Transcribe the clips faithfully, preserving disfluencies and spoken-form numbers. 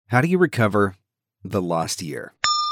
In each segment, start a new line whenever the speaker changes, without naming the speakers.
How do you recover the lost year?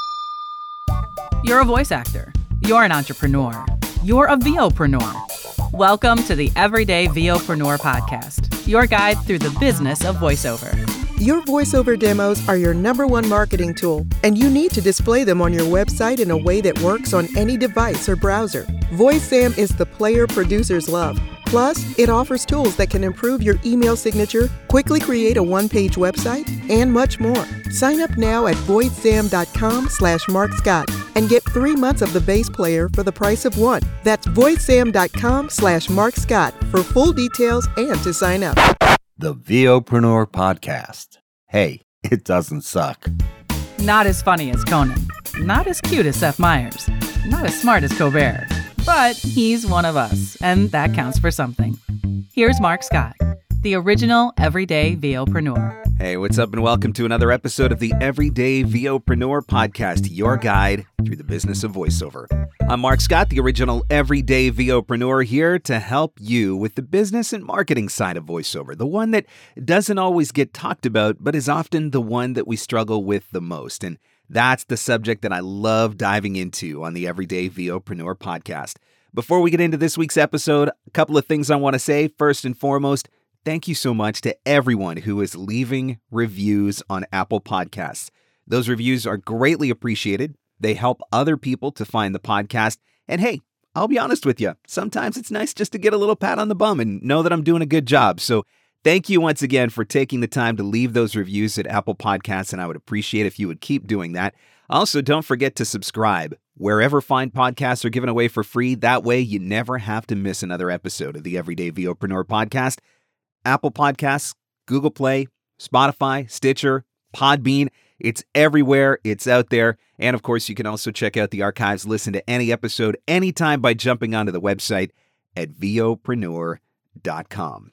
You're a voice actor. You're an entrepreneur. You're a VOpreneur. Welcome to the Everyday VOpreneur podcast, your guide through the business of voiceover.
Your voiceover demos are your number one marketing tool, and you need to display them on your website in a way that works on any device or browser. VoiceSam is the player producers love. Plus, it offers tools that can improve your email signature, quickly create a one-page website, and much more. Sign up now at voicesam.com slash Mark Scott and get three months of the base player for the price of one. That's voicesam.com slash Mark Scott for full details and to sign up.
The VOpreneur Podcast. Hey, it doesn't suck.
Not as funny as Conan. Not as cute as Seth Meyers. Not as smart as Colbert. But he's one of us, and that counts for something. Here's Mark Scott, the original Everyday VOpreneur.
Hey, what's up and welcome to another episode of the Everyday VOpreneur Podcast, your guide through the business of voiceover. I'm Mark Scott, the original Everyday VOpreneur, here to help you with the business and marketing side of voiceover, the one that doesn't always get talked about, but is often the one that we struggle with the most. And that's the subject that I love diving into on the Everyday VOpreneur Podcast. Before we get into this week's episode, a couple of things I want to say. First and foremost, thank you so much to everyone who is leaving reviews on Apple Podcasts. Those reviews are greatly appreciated. They help other people to find the podcast. And hey, I'll be honest with you, sometimes it's nice just to get a little pat on the bum and know that I'm doing a good job. So thank you once again for taking the time to leave those reviews at Apple Podcasts, and I would appreciate if you would keep doing that. Also, don't forget to subscribe wherever fine podcasts are given away for free. That way, you never have to miss another episode of the Everyday VOpreneur Podcast. Apple Podcasts, Google Play, Spotify, Stitcher, Podbean. It's everywhere. It's out there. And of course, you can also check out the archives, listen to any episode anytime by jumping onto the website at VOpreneur dot com.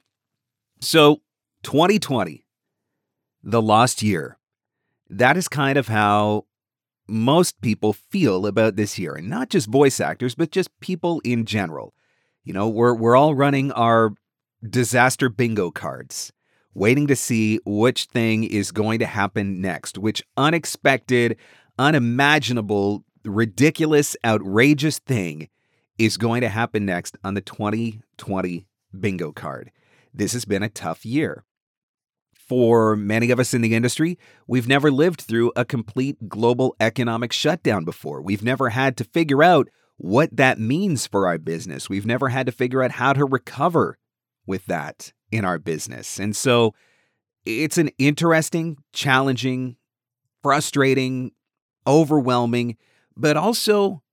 So, twenty twenty, the lost year. That is kind of how most people feel about this year, and not just voice actors, but just people in general. You know, we're we're all running our disaster bingo cards, waiting to see which thing is going to happen next, which unexpected, unimaginable, ridiculous, outrageous thing is going to happen next on the twenty twenty bingo card. This has been a tough year. For many of us in the industry, we've never lived through a complete global economic shutdown before. We've never had to figure out what that means for our business. We've never had to figure out how to recover with that in our business. And so it's an interesting, challenging, frustrating, overwhelming, but also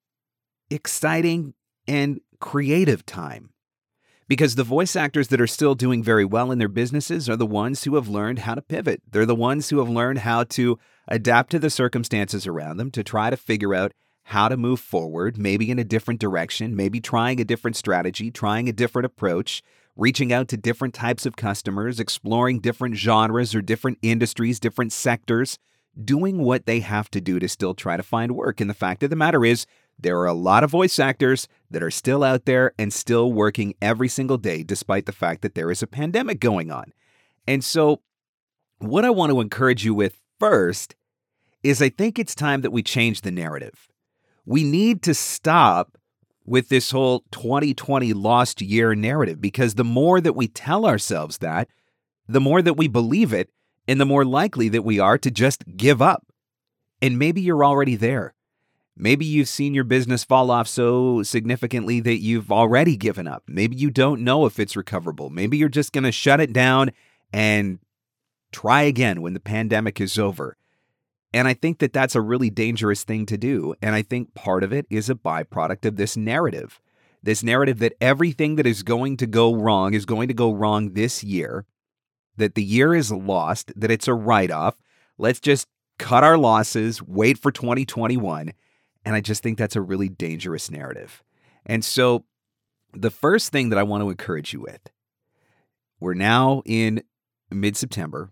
exciting and creative time. Because the voice actors that are still doing very well in their businesses are the ones who have learned how to pivot. They're the ones who have learned how to adapt to the circumstances around them, to try to figure out how to move forward, maybe in a different direction, maybe trying a different strategy, trying a different approach, reaching out to different types of customers, exploring different genres or different industries, different sectors, doing what they have to do to still try to find work. And the fact of the matter is, there are a lot of voice actors that are still out there and still working every single day, despite the fact that there is a pandemic going on. And so what I want to encourage you with first is I think it's time that we change the narrative. We need to stop with this whole twenty twenty lost year narrative, because the more that we tell ourselves that, the more that we believe it, and the more likely that we are to just give up. And maybe you're already there. Maybe you've seen your business fall off so significantly that you've already given up. Maybe you don't know if it's recoverable. Maybe you're just going to shut it down and try again when the pandemic is over. And I think that that's a really dangerous thing to do. And I think part of it is a byproduct of this narrative. This narrative that everything that is going to go wrong is going to go wrong this year, that the year is lost, that it's a write-off. Let's just cut our losses, wait for twenty twenty-one. And I just think that's a really dangerous narrative. And so the first thing that I want to encourage you with, we're now in mid-September,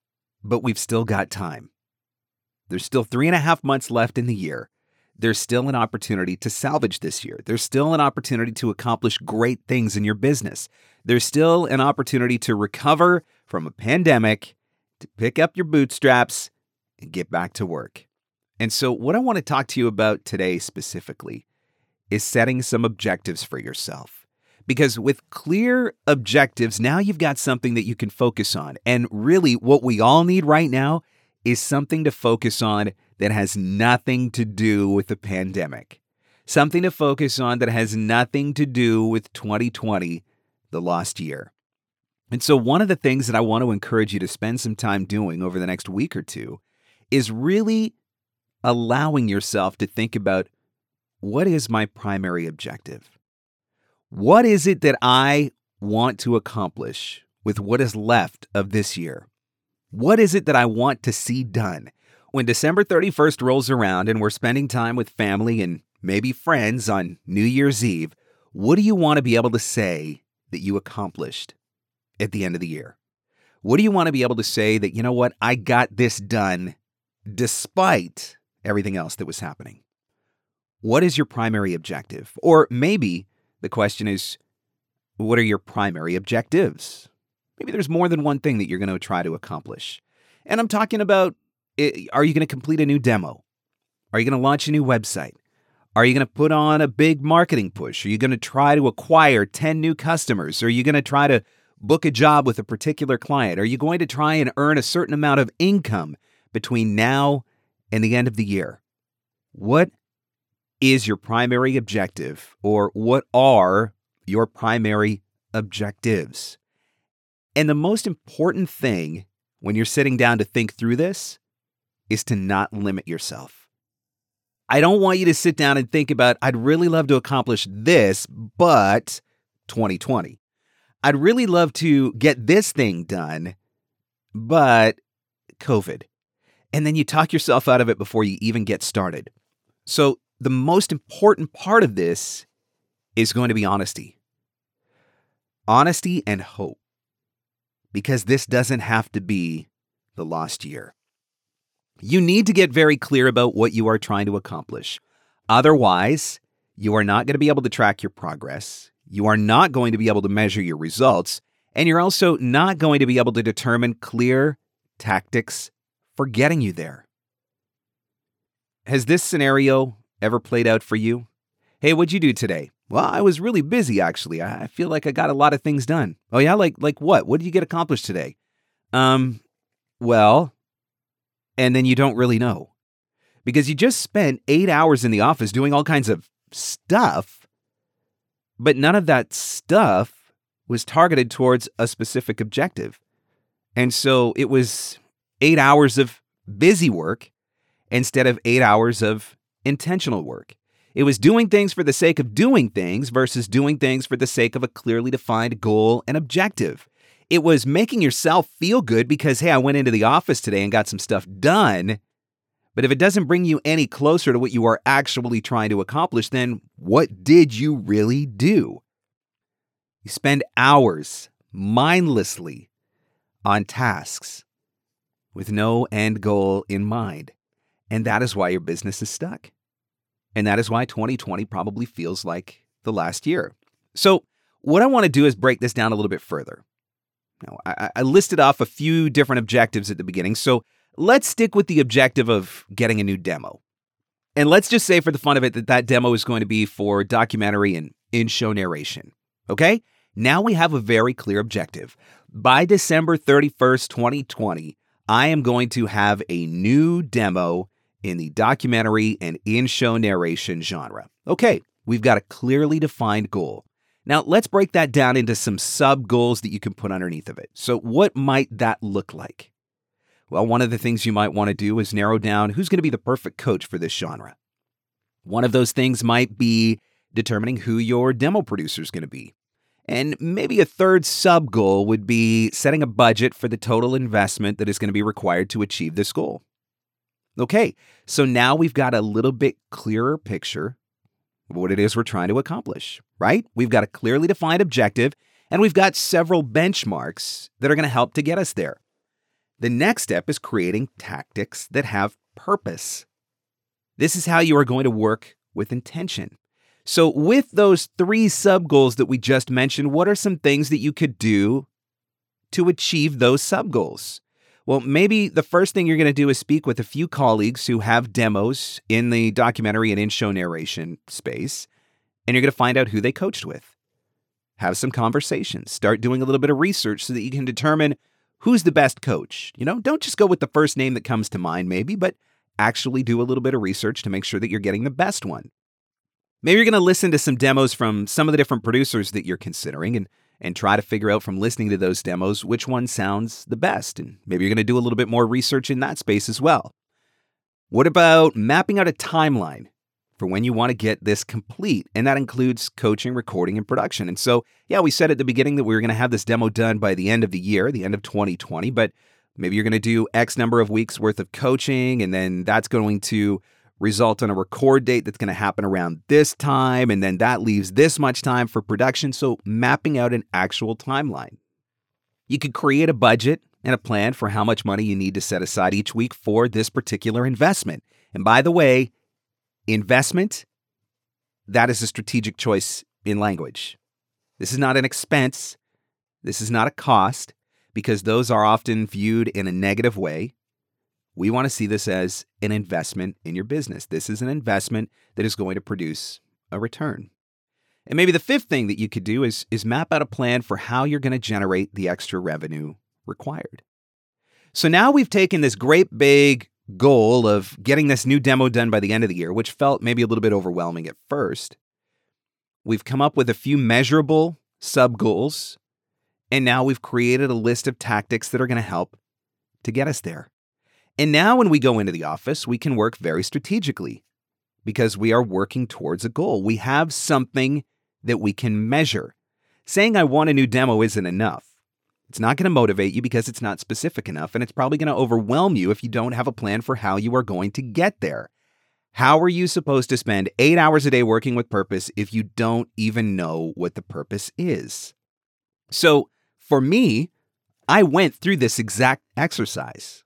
but we've still got time. There's still three and a half months left in the year. There's still an opportunity to salvage this year. There's still an opportunity to accomplish great things in your business. There's still an opportunity to recover from a pandemic, to pick up your bootstraps, and get back to work. And so what I want to talk to you about today specifically is setting some objectives for yourself. Because with clear objectives, now you've got something that you can focus on. And really what we all need right now is something to focus on that has nothing to do with the pandemic. Something to focus on that has nothing to do with twenty twenty, the lost year. And so one of the things that I want to encourage you to spend some time doing over the next week or two is really allowing yourself to think about, what is my primary objective? What is it that I want to accomplish with what is left of this year? What is it that I want to see done? When December thirty-first rolls around and we're spending time with family and maybe friends on New Year's Eve, what do you want to be able to say that you accomplished at the end of the year? What do you want to be able to say that, you know what, I got this done despite everything else that was happening? What is your primary objective? Or maybe the question is, what are your primary objectives? Maybe there's more than one thing that you're going to try to accomplish. And I'm talking about, are you going to complete a new demo? Are you going to launch a new website? Are you going to put on a big marketing push? Are you going to try to acquire ten new customers? Are you going to try to book a job with a particular client? Are you going to try and earn a certain amount of income between now and the end of the year? What is your primary objective, or what are your primary objectives? And the most important thing when you're sitting down to think through this is to not limit yourself. I don't want you to sit down and think about, I'd really love to accomplish this, but twenty twenty. I'd really love to get this thing done, but COVID. And then you talk yourself out of it before you even get started. So the most important part of this is going to be honesty. Honesty and hope. Because this doesn't have to be the lost year. You need to get very clear about what you are trying to accomplish. Otherwise, you are not going to be able to track your progress. You are not going to be able to measure your results. And you're also not going to be able to determine clear tactics for getting you there. Has this scenario ever played out for you? Hey, what'd you do today? Well, I was really busy, actually. I feel like I got a lot of things done. Oh, yeah? Like like what? What did you get accomplished today? Um, well, and then you don't really know. Because you just spent eight hours in the office doing all kinds of stuff, but none of that stuff was targeted towards a specific objective. And so it was eight hours of busy work instead of eight hours of intentional work. It was doing things for the sake of doing things versus doing things for the sake of a clearly defined goal and objective. It was making yourself feel good because, hey, I went into the office today and got some stuff done. But if it doesn't bring you any closer to what you are actually trying to accomplish, then what did you really do? You spend hours mindlessly on tasks with no end goal in mind. And that is why your business is stuck. And that is why twenty twenty probably feels like the last year. So what I want to do is break this down a little bit further. Now, I, I listed off a few different objectives at the beginning, so let's stick with the objective of getting a new demo. And let's just say for the fun of it that that demo is going to be for documentary and in-show narration. Okay? Now we have a very clear objective. By December thirty-first, twenty twenty, I am going to have a new demo in the documentary and in-show narration genre. Okay, we've got a clearly defined goal. Now, let's break that down into some sub-goals that you can put underneath of it. So what might that look like? Well, one of the things you might want to do is narrow down who's going to be the perfect coach for this genre. One of those things might be determining who your demo producer is going to be. And maybe a third sub-goal would be setting a budget for the total investment that is going to be required to achieve this goal. Okay, so now we've got a little bit clearer picture of what it is we're trying to accomplish, right? We've got a clearly defined objective, and we've got several benchmarks that are going to help to get us there. The next step is creating tactics that have purpose. This is how you are going to work with intention. So with those three sub-goals that we just mentioned, what are some things that you could do to achieve those sub-goals? Well, maybe the first thing you're going to do is speak with a few colleagues who have demos in the documentary and in-show narration space, and you're going to find out who they coached with. Have some conversations. Start doing a little bit of research so that you can determine who's the best coach. You know, don't just go with the first name that comes to mind maybe, but actually do a little bit of research to make sure that you're getting the best one. Maybe you're going to listen to some demos from some of the different producers that you're considering and, and try to figure out from listening to those demos which one sounds the best. And maybe you're going to do a little bit more research in that space as well. What about mapping out a timeline for when you want to get this complete? And that includes coaching, recording, and production. And so, yeah, we said at the beginning that we were going to have this demo done by the end of the year, the end of twenty twenty, but maybe you're going to do X number of weeks worth of coaching, and then that's going to result in a record date that's going to happen around this time, and then that leaves this much time for production. So mapping out an actual timeline. You could create a budget and a plan for how much money you need to set aside each week for this particular investment. And by the way, investment, that is a strategic choice in language. This is not an expense. This is not a cost, because those are often viewed in a negative way. We want to see this as an investment in your business. This is an investment that is going to produce a return. And maybe the fifth thing that you could do is, is map out a plan for how you're going to generate the extra revenue required. So now we've taken this great big goal of getting this new demo done by the end of the year, which felt maybe a little bit overwhelming at first. We've come up with a few measurable sub-goals, and now we've created a list of tactics that are going to help to get us there. And now when we go into the office, we can work very strategically because we are working towards a goal. We have something that we can measure. Saying I want a new demo isn't enough. It's not going to motivate you because it's not specific enough, and it's probably going to overwhelm you if you don't have a plan for how you are going to get there. How are you supposed to spend eight hours a day working with purpose if you don't even know what the purpose is? So for me, I went through this exact exercise.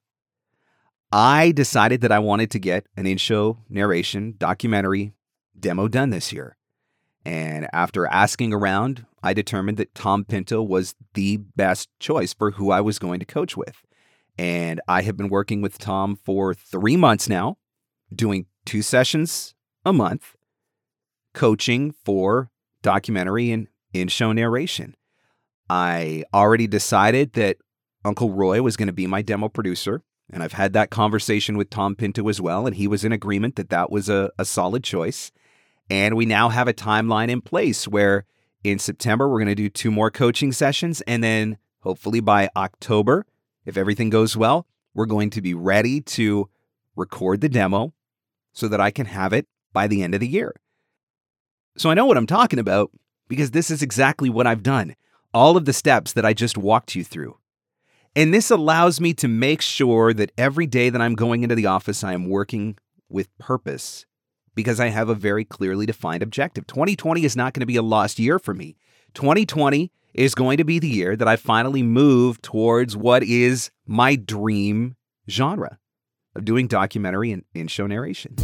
I decided that I wanted to get an in-show narration documentary demo done this year. And after asking around, I determined that Tom Pinto was the best choice for who I was going to coach with. And I have been working with Tom for three months now, doing two sessions a month, coaching for documentary and in-show narration. I already decided that Uncle Roy was going to be my demo producer, and I've had that conversation with Tom Pinto as well, and he was in agreement that that was a, a solid choice. And we now have a timeline in place where in September, we're going to do two more coaching sessions, and then hopefully by October, if everything goes well, we're going to be ready to record the demo so that I can have it by the end of the year. So I know what I'm talking about because this is exactly what I've done. All of the steps that I just walked you through. And this allows me to make sure that every day that I'm going into the office, I am working with purpose because I have a very clearly defined objective. twenty twenty is not going to be a lost year for me. twenty twenty is going to be the year that I finally move towards what is my dream genre of doing documentary and in-show narration.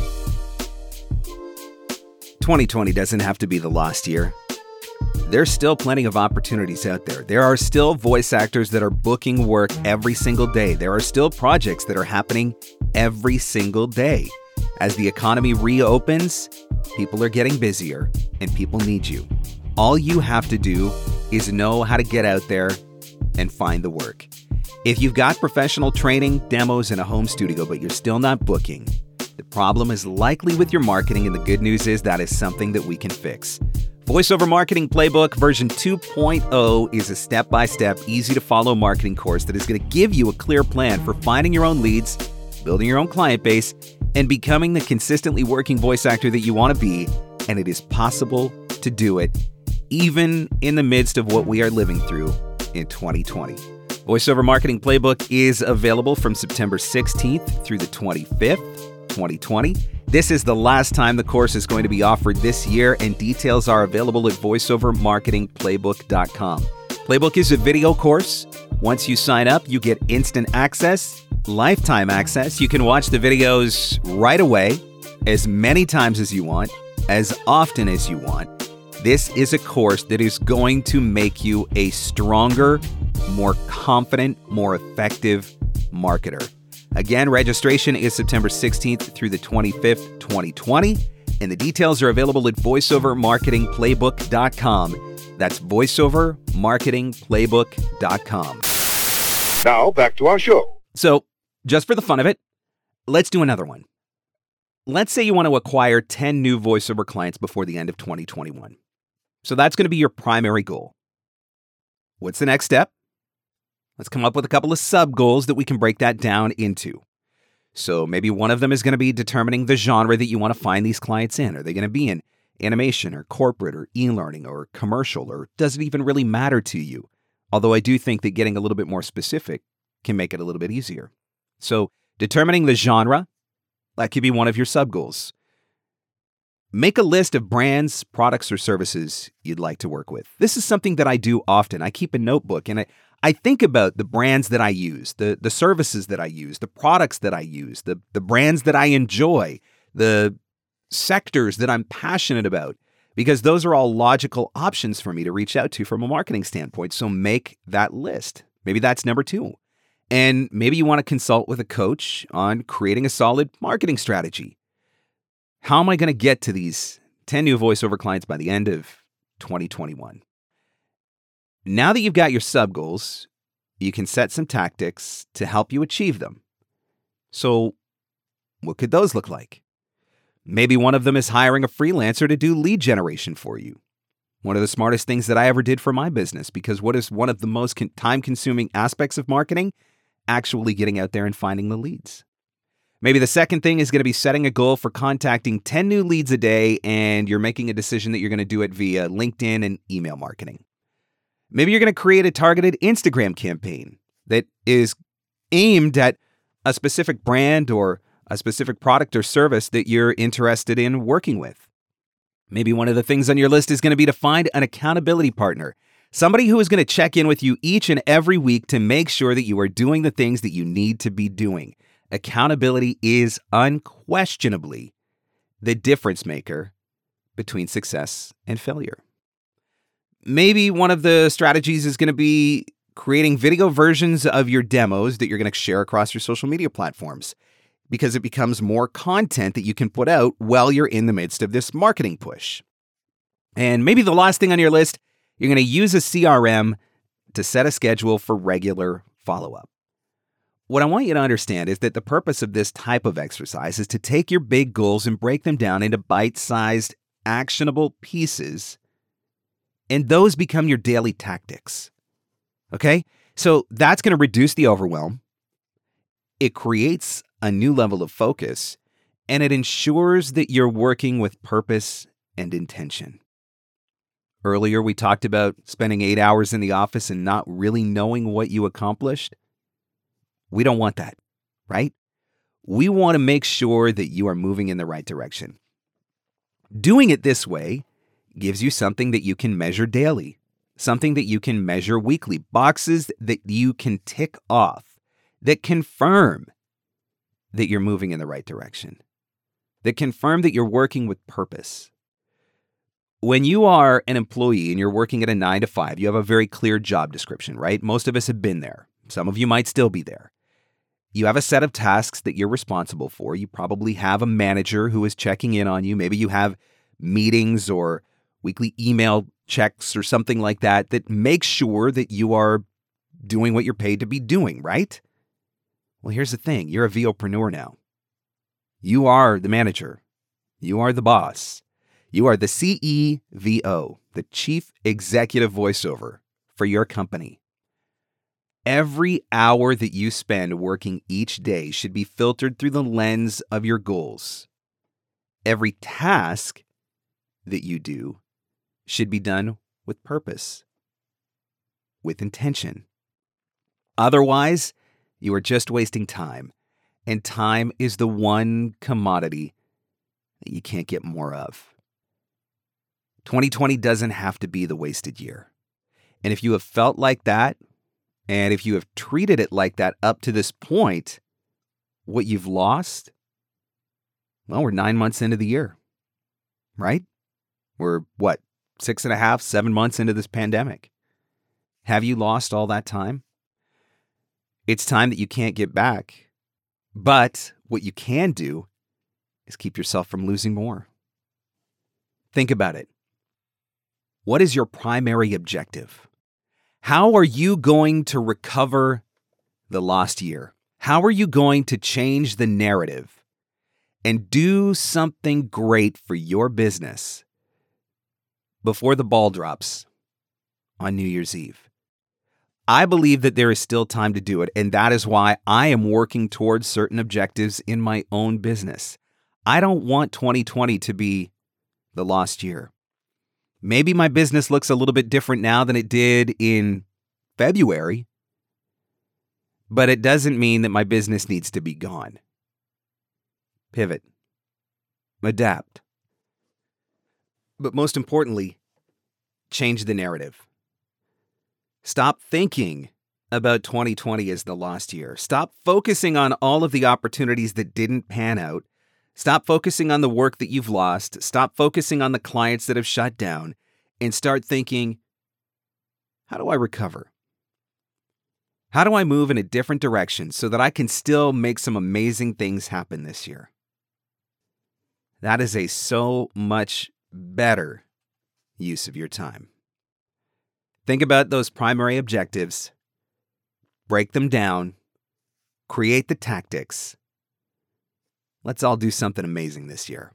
twenty twenty doesn't have to be the lost year. There's still plenty of opportunities out there. There are still voice actors that are booking work every single day. There are still projects that are happening every single day. As the economy reopens, people are getting busier and people need you. All you have to do is know how to get out there and find the work. If you've got professional training, demos, and a home studio, but you're still not booking, the problem is likely with your marketing, and the good news is that is something that we can fix. VoiceOver Marketing Playbook version two point oh is a step-by-step, easy-to-follow marketing course that is going to give you a clear plan for finding your own leads, building your own client base, and becoming the consistently working voice actor that you want to be. And it is possible to do it, even in the midst of what we are living through in twenty twenty. VoiceOver Marketing Playbook is available from September sixteenth through the twenty-fifth, twenty twenty. This is the last time the course is going to be offered this year, and details are available at voiceover marketing playbook dot com. Playbook is a video course. Once you sign up, you get instant access, lifetime access. You can watch the videos right away, as many times as you want, as often as you want. This is a course that is going to make you a stronger, more confident, more effective marketer. Again, registration is September sixteenth through the twenty-fifth, twenty twenty, and the details are available at voiceover marketing playbook dot com. That's voiceover marketing playbook dot com.
Now, back to our show.
So, just for the fun of it, let's do another one. Let's say you want to acquire ten new voiceover clients before the end of twenty twenty-one. So that's going to be your primary goal. What's the next step? Let's come up with a couple of sub-goals that we can break that down into. So maybe one of them is going to be determining the genre that you want to find these clients in. Are they going to be in animation or corporate or e-learning or commercial, or does it even really matter to you? Although I do think that getting a little bit more specific can make it a little bit easier. So determining the genre, that could be one of your sub-goals. Make a list of brands, products, or services you'd like to work with. This is something that I do often. I keep a notebook and I, I think about the brands that I use, the, the services that I use, the products that I use, the, the brands that I enjoy, the sectors that I'm passionate about, because those are all logical options for me to reach out to from a marketing standpoint. So make that list. Maybe that's number two. And maybe you want to consult with a coach on creating a solid marketing strategy. How am I going to get to these ten new voiceover clients by the end of twenty twenty-one? Now that you've got your sub-goals, you can set some tactics to help you achieve them. So what could those look like? Maybe one of them is hiring a freelancer to do lead generation for you. One of the smartest things that I ever did for my business, because what is one of the most con- time-consuming aspects of marketing? Actually getting out there and finding the leads. Maybe the second thing is going to be setting a goal for contacting ten new leads a day, and you're making a decision that you're going to do it via LinkedIn and email marketing. Maybe you're going to create a targeted Instagram campaign that is aimed at a specific brand or a specific product or service that you're interested in working with. Maybe one of the things on your list is going to be to find an accountability partner, somebody who is going to check in with you each and every week to make sure that you are doing the things that you need to be doing. Accountability is unquestionably the difference maker between success and failure. Maybe one of the strategies is going to be creating video versions of your demos that you're going to share across your social media platforms, because it becomes more content that you can put out while you're in the midst of this marketing push. And maybe the last thing on your list, you're going to use a C R M to set a schedule for regular follow-up. What I want you to understand is that the purpose of this type of exercise is to take your big goals and break them down into bite-sized, actionable pieces, and those become your daily tactics. Okay? So that's going to reduce the overwhelm. It creates a new level of focus, and it ensures that you're working with purpose and intention. Earlier, we talked about spending eight hours in the office and not really knowing what you accomplished. We don't want that, right? We want to make sure that you are moving in the right direction. Doing it this way gives you something that you can measure daily, something that you can measure weekly, boxes that you can tick off that confirm that you're moving in the right direction, that confirm that you're working with purpose. When you are an employee and you're working at a nine to five, you have a very clear job description, right? Most of us have been there. Some of you might still be there. You have a set of tasks that you're responsible for. You probably have a manager who is checking in on you. Maybe you have meetings or weekly email checks or something like that that make sure that you are doing what you're paid to be doing, right? Well, here's the thing. You're a VOpreneur now. You are the manager. You are the boss. You are the C E V O, the Chief Executive Voiceover for your company. Every hour that you spend working each day should be filtered through the lens of your goals. Every task that you do should be done with purpose, with intention. Otherwise, you are just wasting time, and time is the one commodity that you can't get more of. twenty twenty doesn't have to be the wasted year. And if you have felt like that, and if you have treated it like that up to this point, what you've lost, well, we're nine months into the year, right? We're, what, six and a half, seven months into this pandemic. Have you lost all that time? It's time that you can't get back. But what you can do is keep yourself from losing more. Think about it. What is your primary objective? How are you going to recover the lost year? How are you going to change the narrative and do something great for your business before the ball drops on New Year's Eve? I believe that there is still time to do it, and that is why I am working towards certain objectives in my own business. I don't want twenty twenty to be the lost year. Maybe my business looks a little bit different now than it did in February, but it doesn't mean that my business needs to be gone. Pivot. Adapt. But most importantly, change the narrative. Stop thinking about twenty twenty as the lost year. Stop focusing on all of the opportunities that didn't pan out. Stop focusing on the work that you've lost. Stop focusing on the clients that have shut down. And start thinking, how do I recover? How do I move in a different direction so that I can still make some amazing things happen this year? That is a so much better use of your time. Think about those primary objectives, break them down, create the tactics. Let's all do something amazing this year.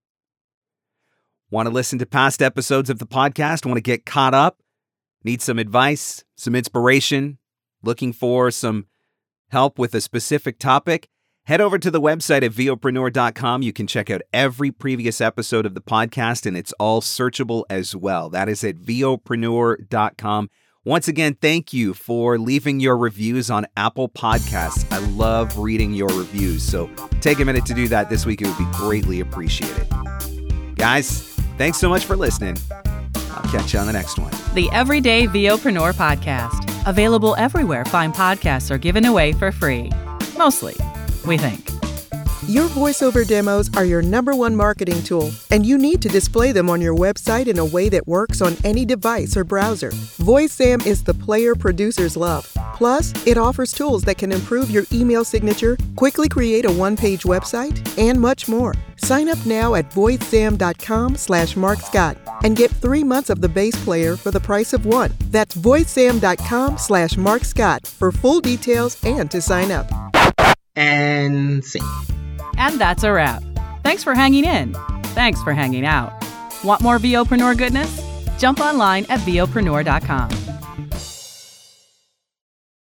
Want to listen to past episodes of the podcast? Want to get caught up? Need some advice, some inspiration? Looking for some help with a specific topic? Head over to the website at Viopreneur dot com. You can check out every previous episode of the podcast, and it's all searchable as well. That is at Viopreneur dot com. Once again, thank you for leaving your reviews on Apple Podcasts. I love reading your reviews, so take a minute to do that this week. It would be greatly appreciated. Guys, thanks so much for listening. I'll catch you on the next one.
The Everyday Viopreneur Podcast. Available everywhere fine podcasts are given away for free. Mostly, we think.
Your voiceover demos are your number one marketing tool, and you need to display them on your website in a way that works on any device or browser. VoiceSam is the player producers love. Plus, it offers tools that can improve your email signature, quickly create a one-page website, and much more. Sign up now at voicesam dot com slash Mark Scott and get three months of the base player for the price of one. That's voicesam dot com slash Mark Scott for full details and to sign up.
And scene.
And that's a wrap. Thanks for hanging in. Thanks for hanging out. Want more Viopreneur goodness? Jump online at Viopreneur dot com.